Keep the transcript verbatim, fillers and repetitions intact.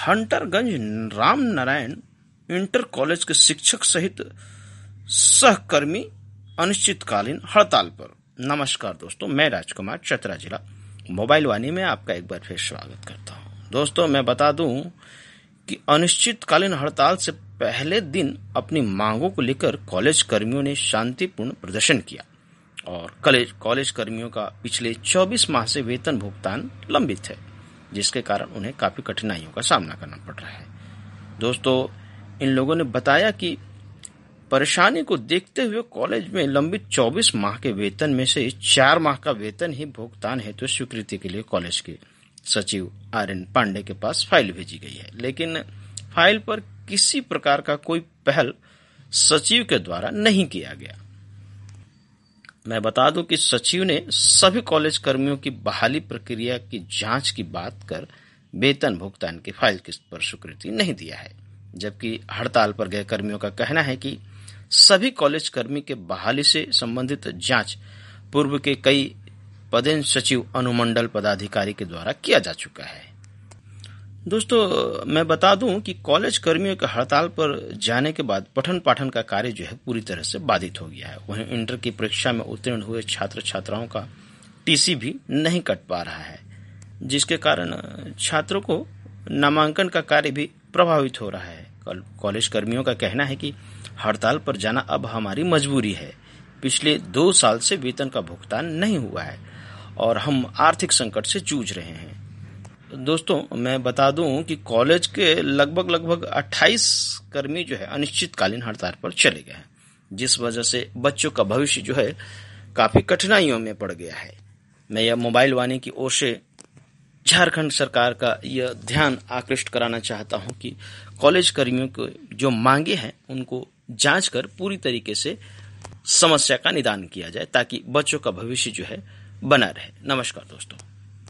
Hunterganj Ram Narayan inter college के शिक्षक सहित सहकर्मी अनिश्चितकालीन हड़ताल पर। नमस्कार दोस्तों, मैं राजकुमार चतरा जिला मोबाइल वाणी में आपका एक बार फिर स्वागत करता हूं। दोस्तों, मैं बता दूं कि अनिश्चितकालीन हड़ताल से पहले दिन अपनी मांगों को लेकर कॉलेज कर्मियों ने शांतिपूर्ण प्रदर्शन किया और कॉलेज कॉलेज कर्मियों का पिछले चौबीस माह से वेतन भुगतान लंबित है, जिसके कारण उन्हें काफी कठिनाइयों का सामना करना पड़ रहा है। दोस्तों, इन लोगों ने बताया कि परेशानी को देखते हुए कॉलेज में लंबित चौबीस माह के वेतन में से चार माह का वेतन ही भुगतान हेतु स्वीकृति के लिए कॉलेज के सचिव आर एन पांडे के पास फाइल भेजी गई है, लेकिन फाइल पर किसी प्रकार का कोई पहल सचिव के द्वारा नहीं किया गया। मैं बता दूं कि सचिव ने सभी कॉलेज कर्मियों की बहाली प्रक्रिया की जांच की बात कर वेतन भुगतान की फाइल पर स्वीकृति नहीं दिया है, जबकि हड़ताल पर गए कर्मियों का कहना है कि सभी कॉलेज कर्मी के बहाली से संबंधित जांच पूर्व के कई पदेन सचिव अनुमंडल पदाधिकारी के द्वारा किया जा चुका है। दोस्तों, मैं बता दूं कि कॉलेज कर्मियों के हड़ताल पर जाने के बाद पठन पाठन का कार्य जो है पूरी तरह से बाधित हो गया है। वहीं इंटर की परीक्षा में उत्तीर्ण हुए छात्र छात्राओं का टीसी भी नहीं कट पा रहा है, जिसके कारण छात्रों को नामांकन का कार्य भी प्रभावित हो रहा है। कॉलेज कर्मियों का कहना है कि हड़ताल पर जाना अब हमारी मजबूरी है। पिछले दो साल से वेतन का भुगतान नहीं हुआ है और हम आर्थिक संकट से जूझ रहे हैं। दोस्तों, मैं बता दूं कि कॉलेज के लगभग लगभग अट्ठाईस कर्मी जो है अनिश्चितकालीन हड़ताल पर चले गए हैं, जिस वजह से बच्चों का भविष्य जो है काफी कठिनाइयों में पड़ गया है। मैं यह मोबाइल वाणी की ओर से झारखंड सरकार का यह ध्यान आकृष्ट कराना चाहता हूं कि कॉलेज कर्मियों को जो मांगे हैं उनको जांच कर पूरी तरीके से समस्या का निदान किया जाए, ताकि बच्चों का भविष्य जो है बना रहे। नमस्कार दोस्तों।